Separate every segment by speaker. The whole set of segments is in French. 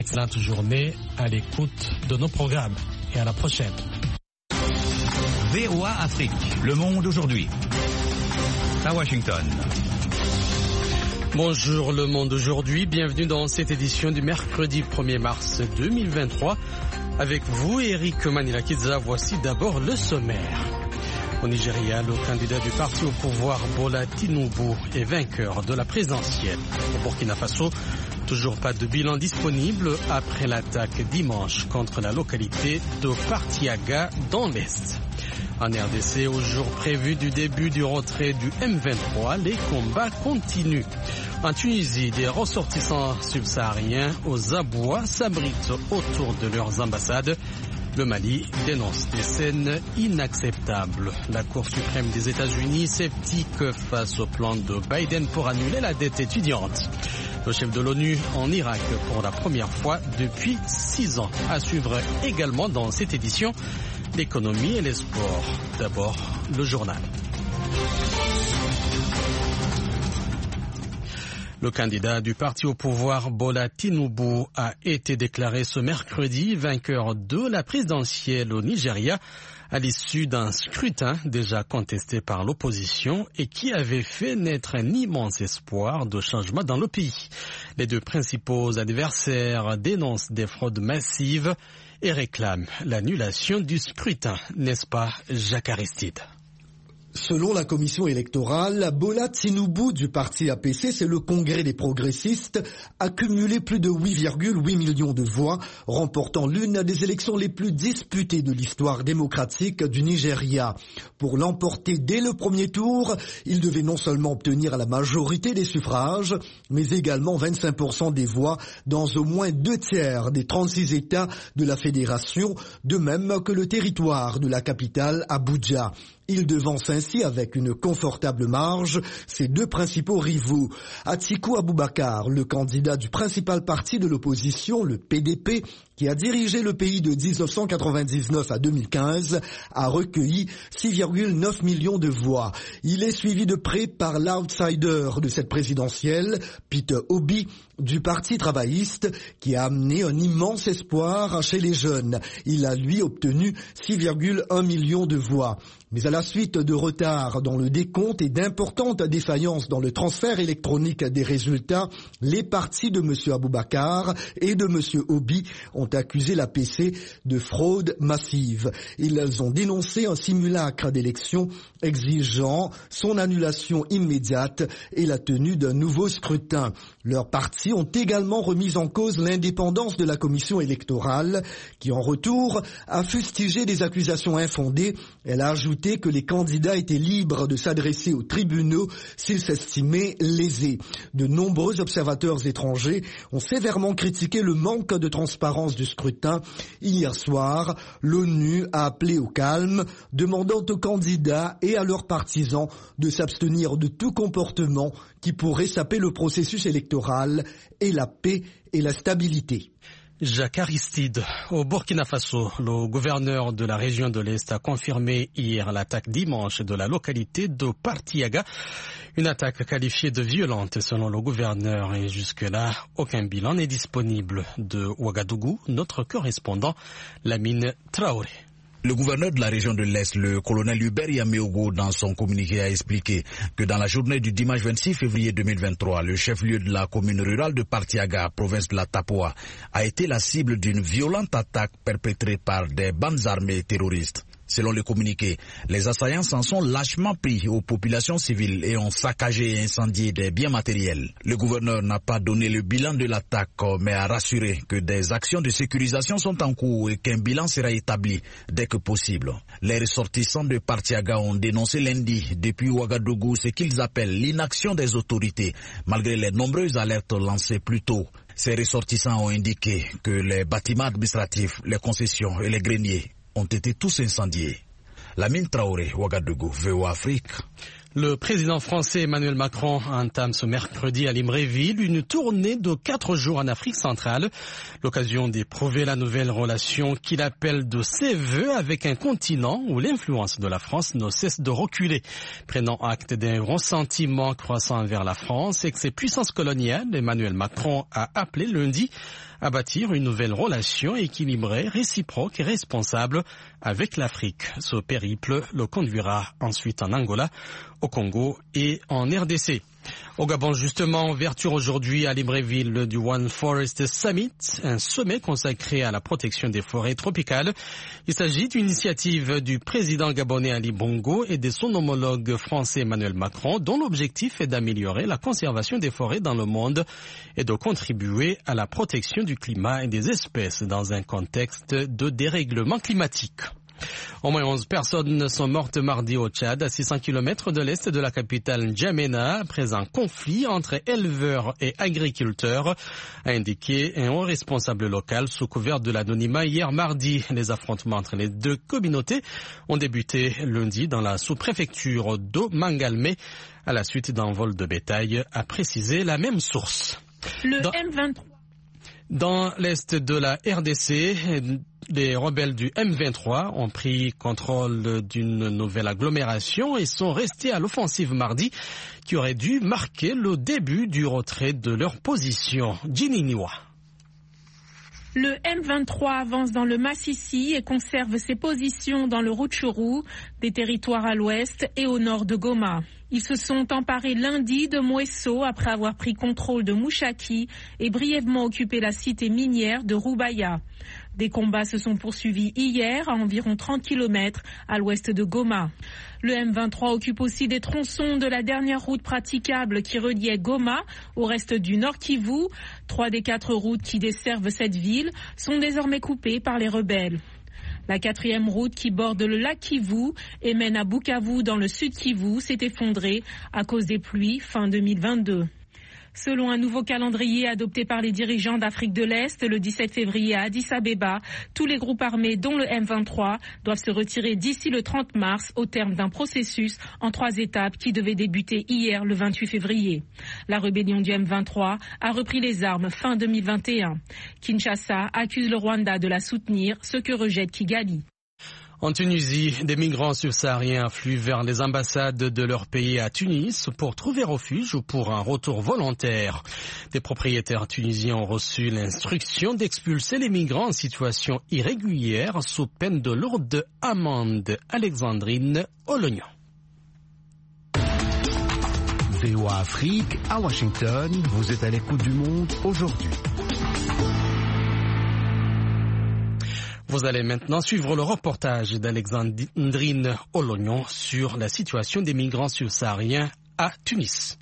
Speaker 1: Excellente journée à l'écoute de nos programmes et à la prochaine.
Speaker 2: VOA Afrique, le monde aujourd'hui. À Washington.
Speaker 1: Bonjour le monde aujourd'hui, bienvenue dans cette édition du mercredi 1er mars 2023. Avec vous, Eric Manilakidza, voici d'abord le sommaire. Au Nigeria, le candidat du parti au pouvoir, Bola Tinubu, est vainqueur de la présidentielle. Au Burkina Faso, toujours pas de bilan disponible après l'attaque dimanche contre la localité de Partiaga dans l'Est. En RDC, au jour prévu du début du retrait du M23, les combats continuent. En Tunisie, des ressortissants subsahariens aux abois s'abritent autour de leurs ambassades. Le Mali dénonce des scènes inacceptables. La Cour suprême des États-Unis sceptique face au plan de Biden pour annuler la dette étudiante. Le chef de l'ONU en Irak pour la première fois depuis 6 ans. À suivre également dans cette édition, l'économie et les sports. D'abord, le journal. Le candidat du parti au pouvoir, Bola Tinubu, a été déclaré ce mercredi vainqueur de la présidentielle au Nigeria à l'issue d'un scrutin déjà contesté par l'opposition et qui avait fait naître un immense espoir de changement dans le pays. Les deux principaux adversaires dénoncent des fraudes massives et réclament l'annulation du scrutin, n'est-ce pas, Jacques Aristide?
Speaker 3: Selon la commission électorale, Bola Tinubu du parti APC, c'est le congrès des progressistes, a cumulé plus de 8,8 millions de voix, remportant l'une des élections les plus disputées de l'histoire démocratique du Nigeria. Pour l'emporter dès le premier tour, il devait non seulement obtenir la majorité des suffrages, mais également 25% des voix dans au moins 2 tiers des 36 États de la fédération, de même que le territoire de la capitale Abuja. Il devance ainsi avec une confortable marge ses deux principaux rivaux. Atiku Abubakar, le candidat du principal parti de l'opposition, le PDP, qui a dirigé le pays de 1999 à 2015, a recueilli 6,9 millions de voix. Il est suivi de près par l'outsider de cette présidentielle, Peter Obi, du Parti travailliste, qui a amené un immense espoir chez les jeunes. Il a, lui, obtenu 6,1 millions de voix. Mais à la suite de retards dans le décompte et d'importantes défaillances dans le transfert électronique des résultats, les partis de M. Abubakar et de M. Obi ont accusé l'APC de fraude massive. Ils ont dénoncé un simulacre d'élection exigeant son annulation immédiate et la tenue d'un nouveau scrutin. Leurs partis ont également remis en cause l'indépendance de la commission électorale qui, en retour, a fustigé des accusations infondées. Elle a ajouté que les candidats étaient libres de s'adresser aux tribunaux s'ils s'estimaient lésés. De nombreux observateurs étrangers ont sévèrement critiqué le manque de transparence du scrutin. Hier soir, l'ONU a appelé au calme, demandant aux candidats et à leurs partisans de s'abstenir de tout comportement qui pourrait saper le processus électoral et la paix et la stabilité.
Speaker 1: Jacques Aristide. Au Burkina Faso, le gouverneur de la région de l'Est a confirmé hier l'attaque dimanche de la localité de Partiaga. Une attaque qualifiée de violente selon le gouverneur et jusque-là, aucun bilan n'est disponible. De Ouagadougou, notre correspondant, Lamine Traoré.
Speaker 4: Le gouverneur de la région de l'Est, le colonel Hubert Yameogo, dans son communiqué a expliqué que dans la journée du dimanche 26 février 2023, le chef-lieu de la commune rurale de Partiaga, province de la Tapoa, a été la cible d'une violente attaque perpétrée par des bandes armées terroristes. Selon le communiqué, les assaillants s'en sont lâchement pris aux populations civiles et ont saccagé et incendié des biens matériels. Le gouverneur n'a pas donné le bilan de l'attaque, mais a rassuré que des actions de sécurisation sont en cours et qu'un bilan sera établi dès que possible. Les ressortissants de Partiaga ont dénoncé lundi depuis Ouagadougou ce qu'ils appellent l'inaction des autorités, malgré les nombreuses alertes lancées plus tôt. Ces ressortissants ont indiqué que les bâtiments administratifs, les concessions et les greniers ont été tous incendiés. Lamine Traoré, Ouagadougou, VOA Afrique.
Speaker 1: Le président français Emmanuel Macron entame ce mercredi à Libreville une tournée de 4 jours en Afrique centrale. L'occasion d'éprouver la nouvelle relation qu'il appelle de ses voeux avec un continent où l'influence de la France ne cesse de reculer. Prenant acte d'un ressentiment croissant envers la France et que ses puissances coloniales, Emmanuel Macron a appelé lundi à bâtir une nouvelle relation équilibrée, réciproque et responsable avec l'Afrique. Ce périple le conduira ensuite en Angola, au Congo et en RDC. Au Gabon, justement, ouverture aujourd'hui à Libreville du One Forest Summit, un sommet consacré à la protection des forêts tropicales. Il s'agit d'une initiative du président gabonais Ali Bongo et de son homologue français Emmanuel Macron, dont l'objectif est d'améliorer la conservation des forêts dans le monde et de contribuer à la protection du climat et des espèces dans un contexte de dérèglement climatique. Au moins 11 personnes sont mortes mardi au Tchad, à 600 km de l'est de la capitale N'Djamena, après un conflit entre éleveurs et agriculteurs, a indiqué un haut responsable local sous couvert de l'anonymat hier mardi. Les affrontements entre les deux communautés ont débuté lundi dans la sous-préfecture d'Omangalmé, à la suite d'un vol de bétail, a précisé la même source. Dans l'est de la RDC, les rebelles du M23 ont pris contrôle d'une nouvelle agglomération et sont restés à l'offensive mardi, qui aurait dû marquer le début du retrait de leur position. Djininiwa.
Speaker 5: Le M23 avance dans le Massissi et conserve ses positions dans le Rutshuru, des territoires à l'ouest et au nord de Goma. Ils se sont emparés lundi de Mweso après avoir pris contrôle de Mouchaki et brièvement occupé la cité minière de Rubaya. Des combats se sont poursuivis hier à environ 30 km à l'ouest de Goma. Le M23 occupe aussi des tronçons de la dernière route praticable qui reliait Goma au reste du Nord Kivu. 3 des 4 routes qui desservent cette ville sont désormais coupées par les rebelles. La 4e route qui borde le lac Kivu et mène à Bukavu dans le sud Kivu s'est effondrée à cause des pluies fin 2022. Selon un nouveau calendrier adopté par les dirigeants d'Afrique de l'Est, le 17 février à Addis Abeba, tous les groupes armés, dont le M23, doivent se retirer d'ici le 30 mars au terme d'un processus en 3 étapes qui devait débuter hier le 28 février. La rébellion du M23 a repris les armes fin 2021. Kinshasa accuse le Rwanda de la soutenir, ce que rejette Kigali.
Speaker 1: En Tunisie, des migrants subsahariens affluent vers les ambassades de leur pays à Tunis pour trouver refuge ou pour un retour volontaire. Des propriétaires tunisiens ont reçu l'instruction d'expulser les migrants en situation irrégulière sous peine de lourde amende. Alexandrine Olognan.
Speaker 6: VOA Afrique, à Washington, vous êtes à l'écoute du monde aujourd'hui.
Speaker 1: Vous allez maintenant suivre le reportage d'Alexandrine Olognan sur la situation des migrants subsahariens à Tunis.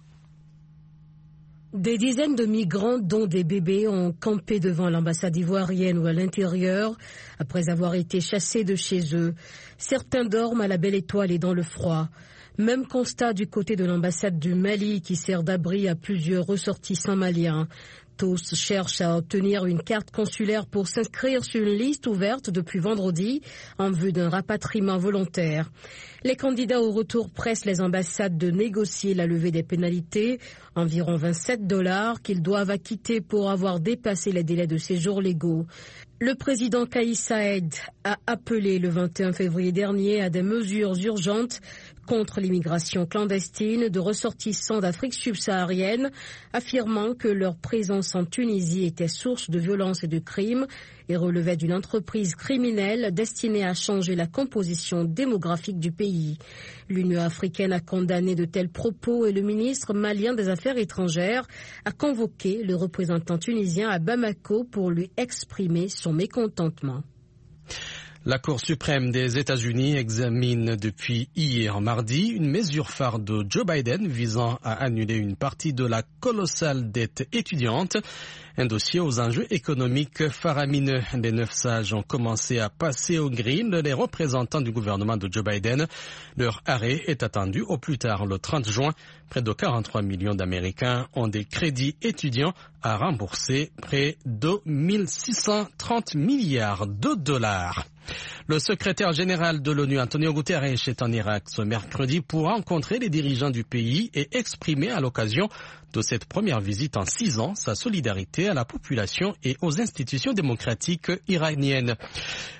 Speaker 7: Des dizaines de migrants, dont des bébés, ont campé devant l'ambassade ivoirienne ou à l'intérieur après avoir été chassés de chez eux. Certains dorment à la belle étoile et dans le froid. Même constat du côté de l'ambassade du Mali qui sert d'abri à plusieurs ressortissants maliens. Tous cherchent à obtenir une carte consulaire pour s'inscrire sur une liste ouverte depuis vendredi en vue d'un rapatriement volontaire. Les candidats au retour pressent les ambassades de négocier la levée des pénalités, environ $27 qu'ils doivent acquitter pour avoir dépassé les délais de séjour légaux. Le président Kais Saied a appelé le 21 février dernier à des mesures urgentes contre l'immigration clandestine de ressortissants d'Afrique subsaharienne, affirmant que leur présence en Tunisie était source de violence et de crimes et relevait d'une entreprise criminelle destinée à changer la composition démographique du pays. L'Union africaine a condamné de tels propos et le ministre malien des Affaires étrangères a convoqué le représentant tunisien à Bamako pour lui exprimer son mécontentement.
Speaker 1: La Cour suprême des États-Unis examine depuis hier mardi une mesure phare de Joe Biden visant à annuler une partie de la colossale dette étudiante. Un dossier aux enjeux économiques faramineux. Les 9 sages ont commencé à passer au grill les représentants du gouvernement de Joe Biden. Leur arrêt est attendu au plus tard le 30 juin. Près de 43 millions d'Américains ont des crédits étudiants à rembourser, près de 1630 milliards de dollars. Le secrétaire général de l'ONU, Antonio Guterres, est en Irak ce mercredi pour rencontrer les dirigeants du pays et exprimer à l'occasion de cette première visite en 6 ans sa solidarité à la population et aux institutions démocratiques iraniennes.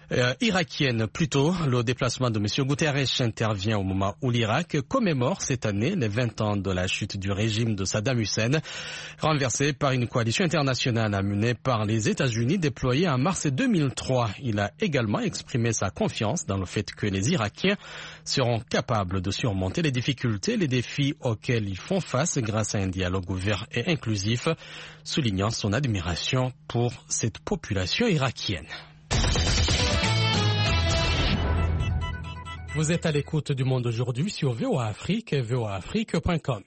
Speaker 1: irakienne. Plutôt, le déplacement de M. Guterres intervient au moment où l'Irak commémore cette année les 20 ans de la chute du régime de Saddam Hussein, renversé par une coalition internationale amenée par les États-Unis déployée en mars 2003. Il a également exprimé sa confiance dans le fait que les Irakiens seront capables de surmonter les difficultés et les défis auxquels ils font face grâce à un dialogue ouvert et inclusif, soulignant son admiration pour cette population irakienne. Vous êtes à l'écoute du Monde aujourd'hui sur VOA Afrique et voaafrique.com.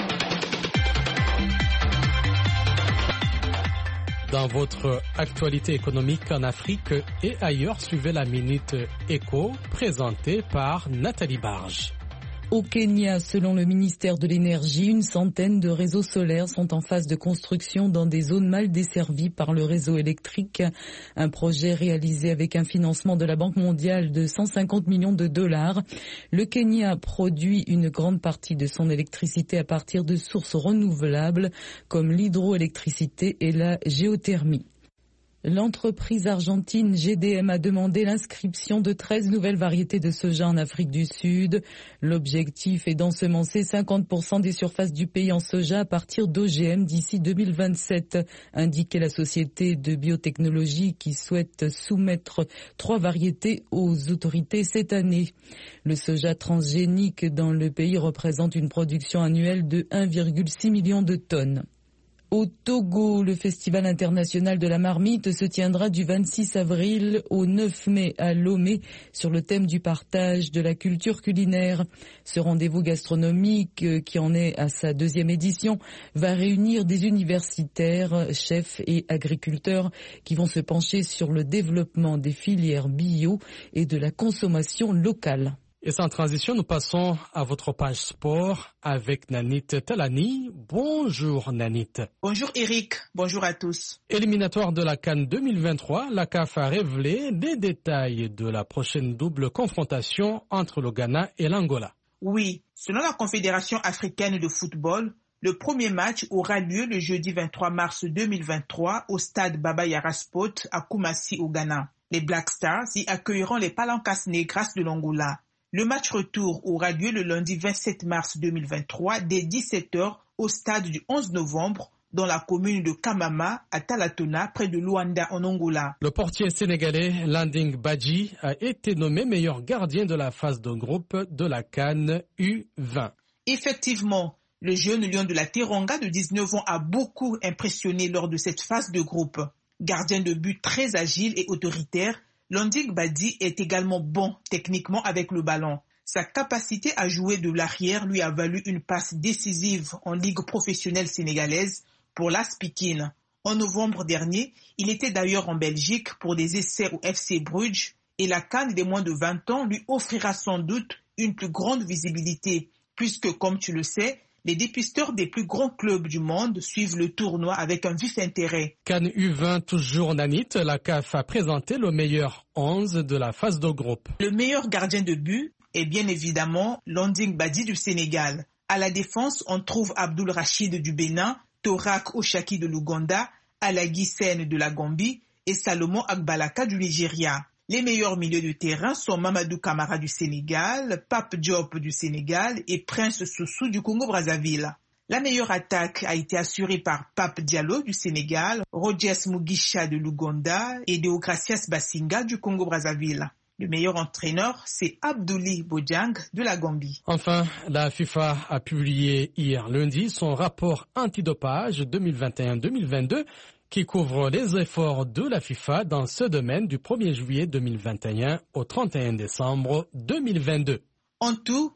Speaker 1: Dans votre actualité économique en Afrique et ailleurs, suivez la Minute Éco présentée par Nathalie Barge.
Speaker 8: Au Kenya, selon le ministère de l'Énergie, une centaine de réseaux solaires sont en phase de construction dans des zones mal desservies par le réseau électrique. Un projet réalisé avec un financement de la Banque mondiale de 150 millions de dollars. Le Kenya produit une grande partie de son électricité à partir de sources renouvelables comme l'hydroélectricité et la géothermie. L'entreprise argentine GDM a demandé l'inscription de 13 nouvelles variétés de soja en Afrique du Sud. L'objectif est d'ensemencer 50% des surfaces du pays en soja à partir d'OGM d'ici 2027, indiquait la société de biotechnologie qui souhaite soumettre 3 variétés aux autorités cette année. Le soja transgénique dans le pays représente une production annuelle de 1,6 million de tonnes. Au Togo, le Festival international de la marmite se tiendra du 26 avril au 9 mai à Lomé sur le thème du partage de la culture culinaire. Ce rendez-vous gastronomique, qui en est à sa 2e édition, va réunir des universitaires, chefs et agriculteurs qui vont se pencher sur le développement des filières bio et de la consommation locale.
Speaker 1: Et sans transition, nous passons à votre page sport avec Nanit Talani. Bonjour Nanit.
Speaker 9: Bonjour Eric, bonjour à tous.
Speaker 1: Éliminatoire de la CAN 2023, la CAF a révélé des détails de la prochaine double confrontation entre le Ghana et l'Angola.
Speaker 9: Oui, selon la Confédération africaine de football, le premier match aura lieu le jeudi 23 mars 2023 au stade Baba Yara Sport à Kumasi au Ghana. Les Black Stars y accueilleront les Palancas Negras de l'Angola. Le match retour aura lieu le lundi 27 mars 2023 dès 17h au stade du 11 novembre dans la commune de Kamama à Talatona près de Luanda en Angola.
Speaker 1: Le portier sénégalais Landing Badji a été nommé meilleur gardien de la phase de groupe de la CAN U20.
Speaker 9: Effectivement, le jeune lion de la Teranga de 19 ans a beaucoup impressionné lors de cette phase de groupe. Gardien de but très agile et autoritaire, Landing Badji est également bon techniquement avec le ballon. Sa capacité à jouer de l'arrière lui a valu une passe décisive en Ligue professionnelle sénégalaise pour l'AS Pikine. En novembre dernier, il était d'ailleurs en Belgique pour des essais au FC Bruges et la CAN des moins de 20 ans lui offrira sans doute une plus grande visibilité puisque, comme tu le sais, les dépisteurs des plus grands clubs du monde suivent le tournoi avec un vif intérêt.
Speaker 1: CAN U20 toujours Nanit, la CAF a présenté le meilleur 11 de la phase de groupe.
Speaker 9: Le meilleur gardien de but est bien évidemment Landing Badji du Sénégal. À la défense, on trouve Abdul Rachid du Bénin, Torak Oshaki de l'Ouganda, Alagui Sène de la Gambie et Salomon Agbalaka du Nigeria. Les meilleurs milieux de terrain sont Mamadou Camara du Sénégal, Pape Diop du Sénégal et Prince Soussou du Congo-Brazzaville. La meilleure attaque a été assurée par Pape Diallo du Sénégal, Rogers Mugisha de l'Ouganda et Deogracias Basinga du Congo-Brazzaville. Le meilleur entraîneur, c'est Abdoulaye Bojang de la Gambie.
Speaker 1: Enfin, la FIFA a publié hier lundi son rapport antidopage 2021-2022 qui couvre les efforts de la FIFA dans ce domaine du 1er juillet 2021 au 31 décembre 2022.
Speaker 9: En tout,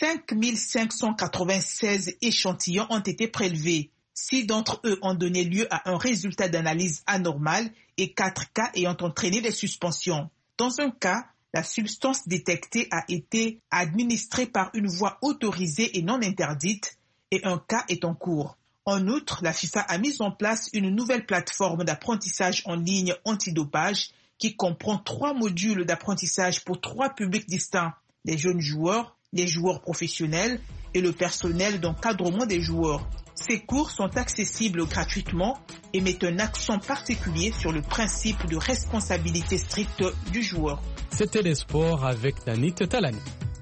Speaker 9: 5596 échantillons ont été prélevés. 6 d'entre eux ont donné lieu à un résultat d'analyse anormal et 4 cas ayant entraîné des suspensions. Dans un cas, la substance détectée a été administrée par une voie autorisée et non interdite et un cas est en cours. En outre, la FIFA a mis en place une nouvelle plateforme d'apprentissage en ligne antidopage qui comprend 3 modules d'apprentissage pour 3 publics distincts, les jeunes joueurs, les joueurs professionnels et le personnel d'encadrement des joueurs. Ces cours sont accessibles gratuitement et mettent un accent particulier sur le principe de responsabilité stricte du joueur.
Speaker 1: C'était les sports avec Nanit Talani.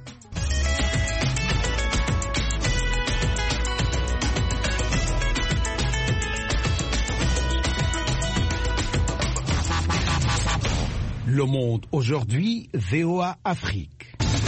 Speaker 6: Le Monde aujourd'hui, VOA Afrique.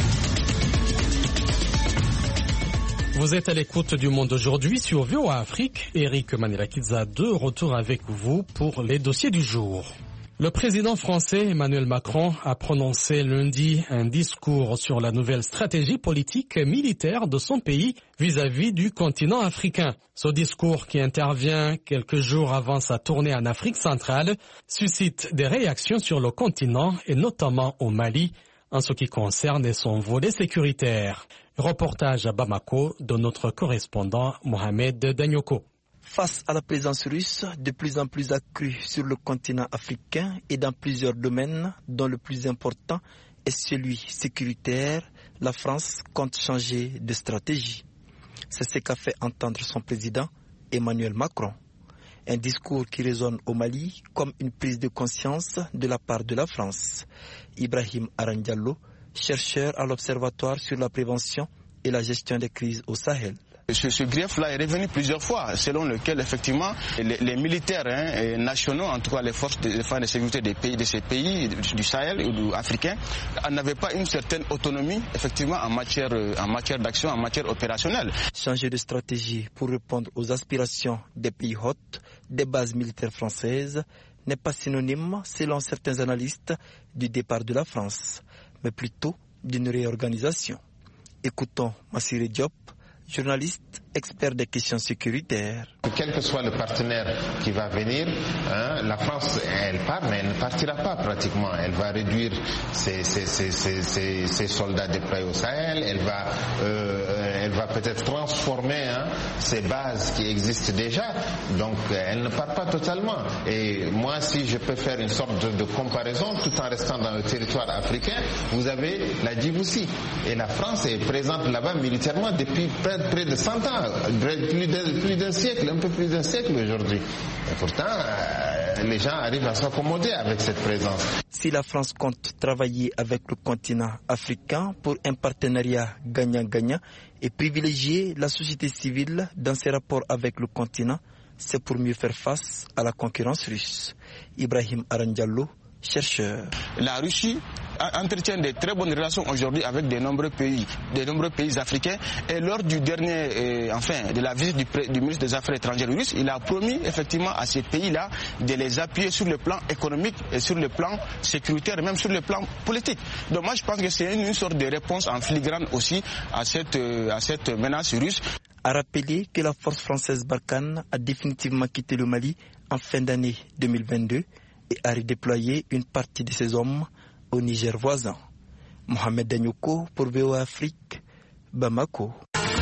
Speaker 1: Vous êtes à l'écoute du Monde aujourd'hui sur VOA Afrique. Eric Manilakidza de retour avec vous pour les dossiers du jour. Le président français Emmanuel Macron a prononcé lundi un discours sur la nouvelle stratégie politique militaire de son pays vis-à-vis du continent africain. Ce discours, qui intervient quelques jours avant sa tournée en Afrique centrale, suscite des réactions sur le continent et notamment au Mali en ce qui concerne son volet sécuritaire. Reportage à Bamako de notre correspondant Mohamed Danyoko.
Speaker 10: Face à la présence russe de plus en plus accrue sur le continent africain et dans plusieurs domaines, dont le plus important est celui sécuritaire, la France compte changer de stratégie. C'est ce qu'a fait entendre son président Emmanuel Macron. Un discours qui résonne au Mali comme une prise de conscience de la part de la France. Ibrahim Arandiallo, chercheur à l'Observatoire sur la prévention et la gestion des crises au Sahel.
Speaker 11: Ce grief-là est revenu plusieurs fois, selon lequel effectivement les militaires nationaux, en tout cas les forces de sécurité de ces pays du Sahel ou africains, n'avaient pas une certaine autonomie effectivement en matière d'action, en matière opérationnelle.
Speaker 10: Changer de stratégie pour répondre aux aspirations des pays hôtes, des bases militaires françaises, n'est pas synonyme, selon certains analystes, du départ de la France, mais plutôt d'une réorganisation. Écoutons Massiré Diop, journaliste, expert des questions sécuritaires.
Speaker 12: Quel que soit le partenaire qui va venir, la France, elle part, mais elle ne partira pas pratiquement. Elle va réduire ses soldats déployés au Sahel, elle va peut-être transformer ces bases qui existent déjà, donc elle ne part pas totalement. Et moi, si je peux faire une sorte de comparaison, tout en restant dans le territoire africain, vous avez la Djibouti. Et la France est présente là-bas militairement depuis près de 100 ans, plus d'un siècle, un peu plus d'un siècle aujourd'hui. Et pourtant, les gens arrivent à s'accommoder avec cette présence.
Speaker 10: Si la France compte travailler avec le continent africain pour un partenariat gagnant-gagnant et privilégier la société civile dans ses rapports avec le continent, c'est pour mieux faire face à la concurrence russe. Ibrahim Arandiallo, chercheur.
Speaker 11: La Russie entretient de très bonnes relations aujourd'hui avec de nombreux pays africains. Et lors du dernier, de la visite du ministre des Affaires étrangères russe, il a promis effectivement à ces pays-là de les appuyer sur le plan économique et sur le plan sécuritaire et même sur le plan politique. Donc moi je pense que c'est une sorte de réponse en filigrane aussi à cette menace russe.
Speaker 10: A rappeler que la force française Barkhane a définitivement quitté le Mali en fin d'année 2022 et a redéployé une partie de ses hommes au Niger voisin. Mohamed Danyoko pour VOA Afrique, Bamako.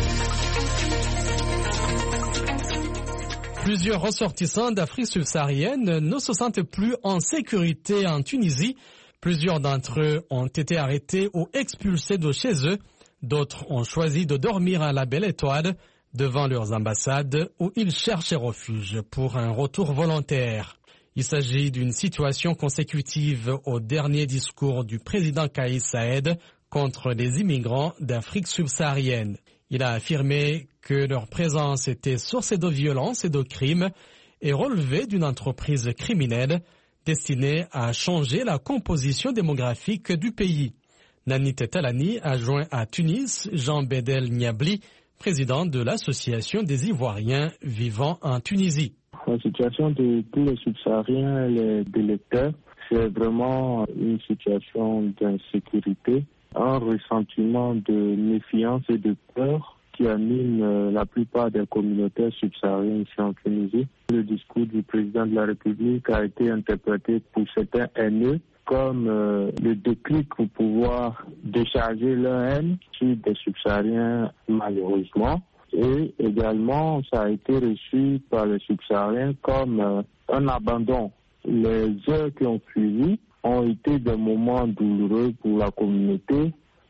Speaker 1: Plusieurs ressortissants d'Afrique subsaharienne ne se sentent plus en sécurité en Tunisie. Plusieurs d'entre eux ont été arrêtés ou expulsés de chez eux. D'autres ont choisi de dormir à la Belle Étoile devant leurs ambassades où ils cherchaient refuge pour un retour volontaire. Il s'agit d'une situation consécutive au dernier discours du président Kais Saied contre les immigrants d'Afrique subsaharienne. Il a affirmé que leur présence était source de violence et de crimes et relevait d'une entreprise criminelle destinée à changer la composition démographique du pays. Nanit Talani a joint à Tunis Jean Bedel Niabli, président de l'Association des Ivoiriens vivant en Tunisie.
Speaker 13: La situation de tous les subsahariens et les délecteurs, c'est vraiment une situation d'insécurité, un ressentiment de méfiance et de peur qui anime la plupart des communautés subsahariennes ici en Tunisie. Le discours du président de la République a été interprété pour certains haineux comme le déclic pour pouvoir décharger leur haine sur des subsahariens malheureusement. Et également, ça a été reçu par les subsahariens comme un abandon. Les heures qui ont suivi ont été des moments douloureux pour la communauté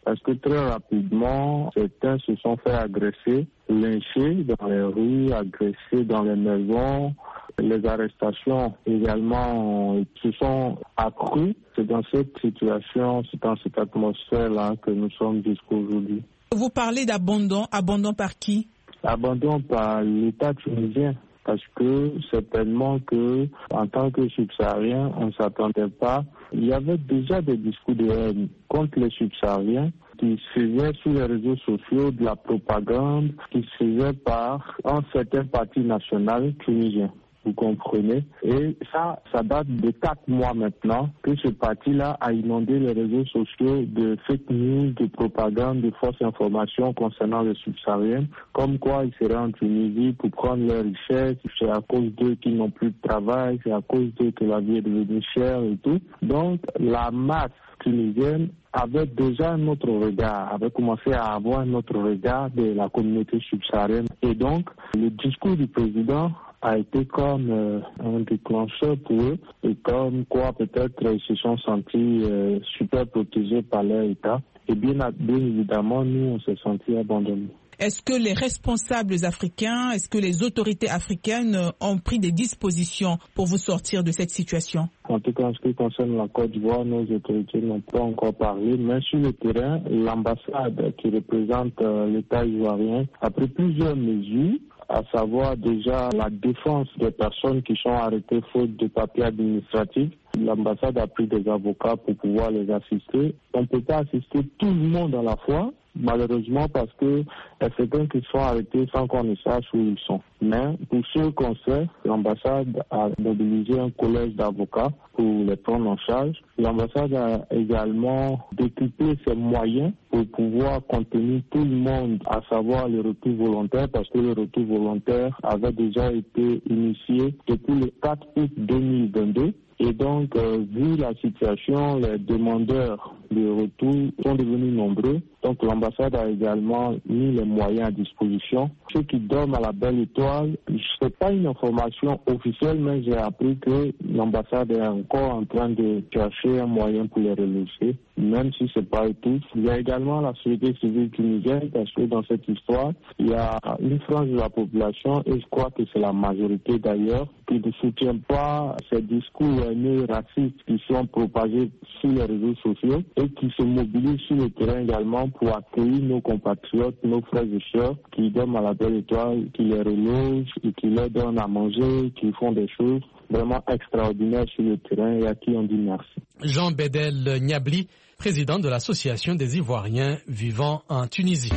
Speaker 13: parce que très rapidement, certains se sont fait agresser, lyncher dans les rues, agresser dans les maisons. Les arrestations également se sont accrues. C'est dans cette situation, c'est dans cette atmosphère-là que nous sommes jusqu'à aujourd'hui.
Speaker 9: Vous parlez d'abandon. Abandon par qui? Abandon
Speaker 13: par l'État tunisien. Parce que certainement que, en tant que subsahariens, on ne s'attendait pas. Il y avait déjà des discours de haine contre les subsahariens qui se faisaient sur les réseaux sociaux, de la propagande qui se faisait par un certain parti national tunisien. Vous comprenez? Et ça date de 4 mois maintenant que ce parti-là a inondé les réseaux sociaux de fake news, de propagande, de fausses informations concernant les subsahariens, comme quoi ils seraient en Tunisie pour prendre leurs richesses, c'est à cause d'eux qu'ils n'ont plus de travail, c'est à cause d'eux que la vie est devenue chère et tout. Donc la masse tunisienne avait déjà un autre regard, avait commencé à avoir un autre regard de la communauté subsaharienne. Et donc, le discours du président a été comme un déclencheur pour eux, et comme quoi peut-être ils se sont sentis super protégés par leur État. Et bien évidemment, nous, on s'est sentis abandonnés.
Speaker 9: Est-ce que les responsables africains, est-ce que les autorités africaines ont pris des dispositions pour vous sortir de cette situation?
Speaker 13: En tout cas, en ce qui concerne la Côte d'Ivoire, nos autorités n'ont pas encore parlé, mais sur le terrain, l'ambassade qui représente l'État ivoirien a pris plusieurs mesures, à savoir déjà la défense des personnes qui sont arrêtées faute de papiers administratifs. L'ambassade a pris des avocats pour pouvoir les assister. On ne peut pas assister tout le monde à la fois, malheureusement, parce que certains qui sont arrêtés sans qu'on ne sache où ils sont. Mais pour ceux qu'on sait, l'ambassade a mobilisé un collège d'avocats pour les prendre en charge. L'ambassade a également décuplé ses moyens pour pouvoir contenir tout le monde, à savoir les retours volontaires, parce que le retour volontaire avait déjà été initié depuis le 4 août 2022. Et donc, vu la situation, les demandeurs de retour sont devenus nombreux. Donc, l'ambassade a également mis les moyens à disposition. Ceux qui dorment à la Belle Étoile, c'est pas une information officielle, mais j'ai appris que l'ambassade est encore en train de chercher un moyen pour les reloger, même si c'est pas tout. Il y a également la société civile tunisienne, parce que dans cette histoire, il y a une frange de la population, et je crois que c'est la majorité d'ailleurs, qui ne soutient pas ces discours haineux, racistes qui sont propagés sur les réseaux sociaux et qui se mobilisent sur le terrain également pour accueillir nos compatriotes, nos frères et sœurs qui dorment à la Belle Étoile, qui les relogent et qui leur donnent à manger, qui font des choses vraiment extraordinaires sur le terrain et à qui on dit merci.
Speaker 1: Jean Bédel Niabli, président de l'Association des Ivoiriens vivant en Tunisie.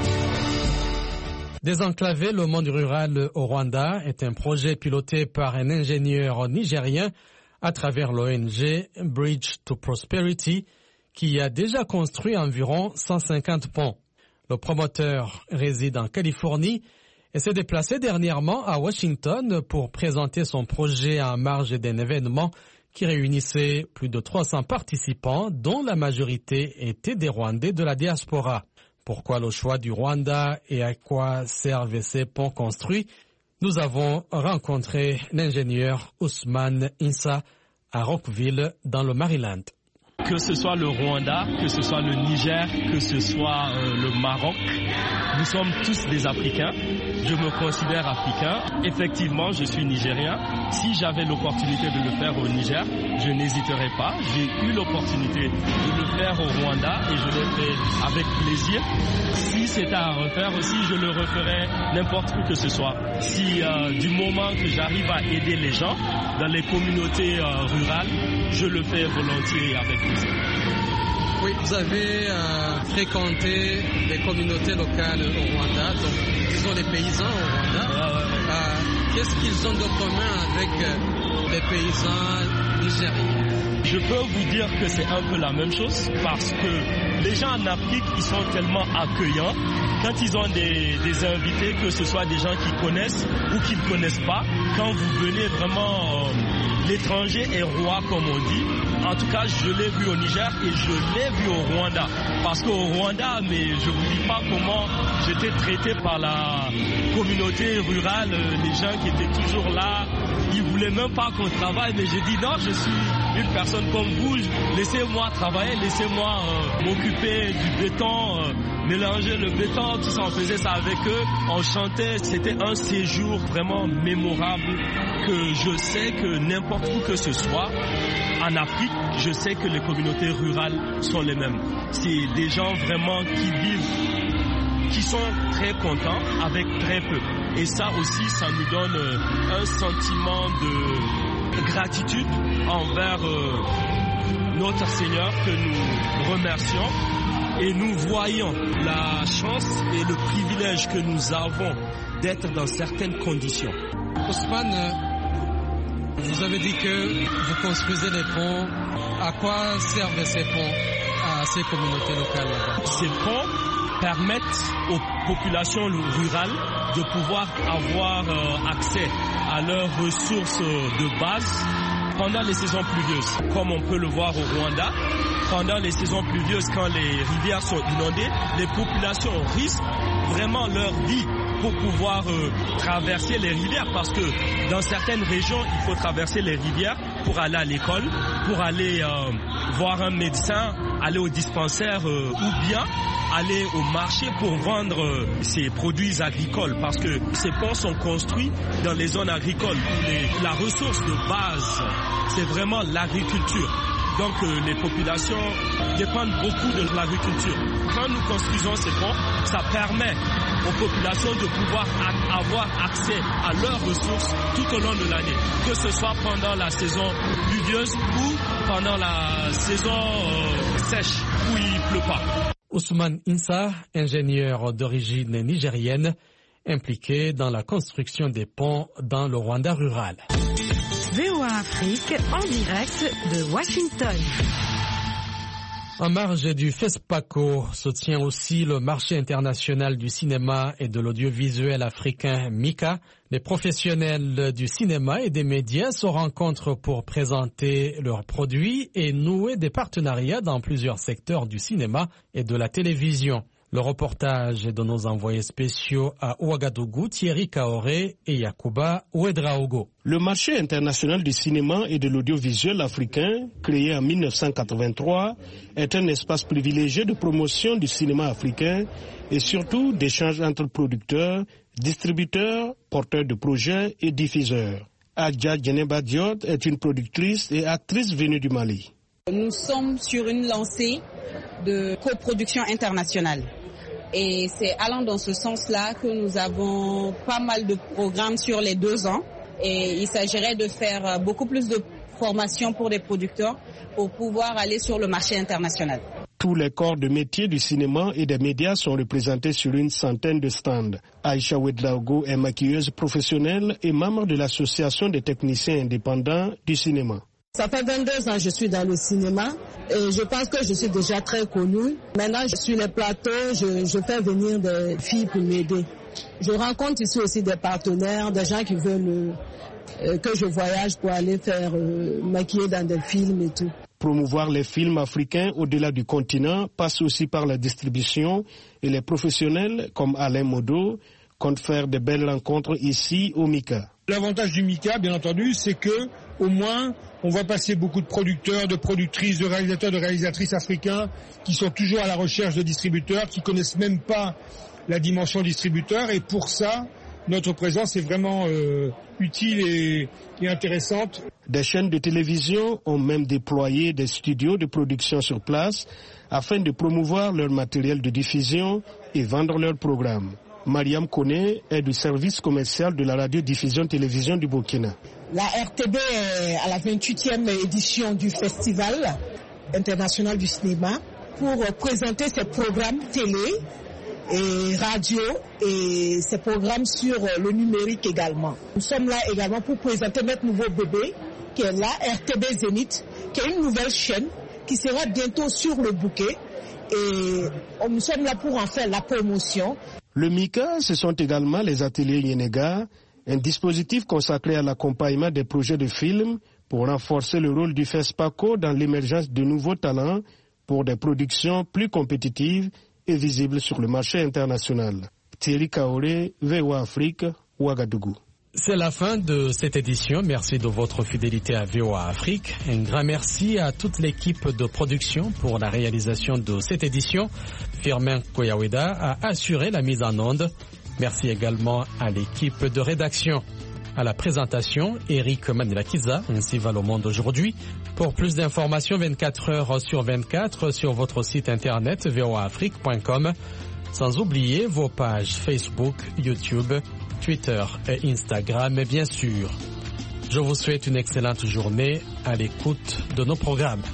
Speaker 1: Désenclaver le monde rural au Rwanda est un projet piloté par un ingénieur nigérien à travers l'ONG Bridge to Prosperity qui a déjà construit environ 150 ponts. Le promoteur réside en Californie et s'est déplacé dernièrement à Washington pour présenter son projet en marge d'un événement qui réunissait plus de 300 participants dont la majorité étaient des Rwandais de la diaspora. Pourquoi le choix du Rwanda et à quoi servent ces ponts construits? Nous avons rencontré l'ingénieur Ousmane Insa à Rockville, dans le Maryland.
Speaker 14: Que ce soit le Rwanda, que ce soit le Niger, que ce soit le Maroc, nous sommes tous des Africains. Je me considère africain. Effectivement, je suis nigérien. Si j'avais l'opportunité de le faire au Niger, je n'hésiterais pas. J'ai eu l'opportunité de le faire au Rwanda et je l'ai fait avec plaisir. Si c'était à refaire aussi, je le referais n'importe où que ce soit. Si du moment que j'arrive à aider les gens dans les communautés rurales, je le fais volontiers avec plaisir.
Speaker 1: Oui, vous avez fréquenté des communautés locales au Rwanda, donc disons les paysans au Rwanda. Qu'est-ce qu'ils ont de commun avec les paysans nigériens?
Speaker 14: Je peux vous dire que c'est un peu la même chose parce que les gens en Afrique, ils sont tellement accueillants. Quand ils ont des invités, que ce soit des gens qu'ils connaissent ou qu'ils ne connaissent pas, quand vous venez vraiment, l'étranger est roi comme on dit. En tout cas, je l'ai vu au Niger et je l'ai vu au Rwanda. Parce qu'au Rwanda, mais je ne vous dis pas comment j'étais traité par la communauté rurale, les gens qui étaient toujours là, Ils voulaient même pas qu'on travaille, mais j'ai dit non, je suis une personne comme vous, laissez-moi travailler, laissez-moi m'occuper du béton, mélanger le béton, tout ça, on faisait ça avec eux, on chantait, c'était un séjour vraiment mémorable que je sais que n'importe où que ce soit, en Afrique, je sais que les communautés rurales sont les mêmes. C'est des gens vraiment qui vivent, qui sont très contents avec très peu. Et ça aussi, ça nous donne un sentiment de gratitude envers notre Seigneur que nous remercions. Et nous voyons la chance et le privilège que nous avons d'être dans certaines conditions.
Speaker 1: Ousmane, vous avez dit que vous construisez des ponts. À quoi servent ces ponts à ces communautés locales?
Speaker 14: Ces ponts permettent aux populations rurales de pouvoir avoir accès à leurs ressources de base pendant les saisons pluvieuses. Comme on peut le voir au Rwanda, pendant les saisons pluvieuses, quand les rivières sont inondées, les populations risquent vraiment leur vie pour pouvoir traverser les rivières, parce que dans certaines régions, il faut traverser les rivières pour aller à l'école, pour aller voir un médecin, aller au dispensaire ou bien aller au marché pour vendre ses produits agricoles, parce que ces ponts sont construits dans les zones agricoles où la ressource de base, c'est vraiment l'agriculture. Donc les populations dépendent beaucoup de l'agriculture. Quand nous construisons ces ponts, ça permet aux populations de pouvoir avoir accès à leurs ressources tout au long de l'année, que ce soit pendant la saison pluvieuse ou pendant la saison sèche où il ne pleut pas.
Speaker 1: Ousmane Insa, ingénieur d'origine nigérienne, impliqué dans la construction des ponts dans le Rwanda rural.
Speaker 15: VOA Afrique en direct de Washington.
Speaker 1: En marge du FESPACO se tient aussi le marché international du cinéma et de l'audiovisuel africain MICA. Les professionnels du cinéma et des médias se rencontrent pour présenter leurs produits et nouer des partenariats dans plusieurs secteurs du cinéma et de la télévision. Le reportage de nos envoyés spéciaux à Ouagadougou, Thierry Kaoré et Yacouba Ouedraogo.
Speaker 16: Le marché international du cinéma et de l'audiovisuel africain, créé en 1983, est un espace privilégié de promotion du cinéma africain et surtout d'échange entre producteurs, distributeurs, porteurs de projets et diffuseurs. Adja Djeneba Diot est une productrice et actrice venue du Mali.
Speaker 17: Nous sommes sur une lancée de coproduction internationale. Et c'est allant dans ce sens-là que nous avons pas mal de programmes sur les 2 ans. Et il s'agirait de faire beaucoup plus de formation pour les producteurs pour pouvoir aller sur le marché international.
Speaker 16: Tous les corps de métier du cinéma et des médias sont représentés sur une centaine de stands. Aïcha Ouedraogo est maquilleuse professionnelle et membre de l'association des techniciens indépendants du cinéma.
Speaker 18: Ça fait 22 ans que je suis dans le cinéma et je pense que je suis déjà très connue. Maintenant, sur les plateaux, je fais venir des filles pour m'aider. Je rencontre ici aussi des partenaires, des gens qui veulent que je voyage pour aller faire maquiller dans des films et tout.
Speaker 16: Promouvoir les films africains au-delà du continent passe aussi par la distribution et les professionnels comme Alain Modo comptent faire de belles rencontres ici au MICA.
Speaker 19: L'avantage du MICA, bien entendu, c'est que au moins on voit passer beaucoup de producteurs, de productrices, de réalisateurs, de réalisatrices africains qui sont toujours à la recherche de distributeurs, qui connaissent même pas la dimension distributeur. Et pour ça, notre présence est vraiment utile et intéressante.
Speaker 16: Des chaînes de télévision ont même déployé des studios de production sur place afin de promouvoir leur matériel de diffusion et vendre leurs programmes. Mariam Kone est du service commercial de la radiodiffusion télévision du Burkina.
Speaker 18: La RTB est à la 28e édition du Festival international du cinéma pour présenter ses programmes télé et radio et ses programmes sur le numérique également. Nous sommes là également pour présenter notre nouveau bébé qui est là, RTB Zénith, qui est une nouvelle chaîne qui sera bientôt sur le bouquet et nous sommes là pour en faire la promotion.
Speaker 16: Le MICA, ce sont également les ateliers Yenega, un dispositif consacré à l'accompagnement des projets de films pour renforcer le rôle du FESPACO dans l'émergence de nouveaux talents pour des productions plus compétitives et visibles sur le marché international. Thierry Kaoré, VOA Afrique, Ouagadougou.
Speaker 1: C'est la fin de cette édition. Merci de votre fidélité à VOA Afrique. Un grand merci à toute l'équipe de production pour la réalisation de cette édition. Firmin Koyaweda a assuré la mise en onde. Merci également à l'équipe de rédaction. À la présentation, Eric Manilakiza, ainsi va le monde aujourd'hui. Pour plus d'informations 24 heures sur 24 sur votre site internet voaafrique.com. Sans oublier vos pages Facebook, YouTube, Twitter et Instagram, et bien sûr. Je vous souhaite une excellente journée à l'écoute de nos programmes.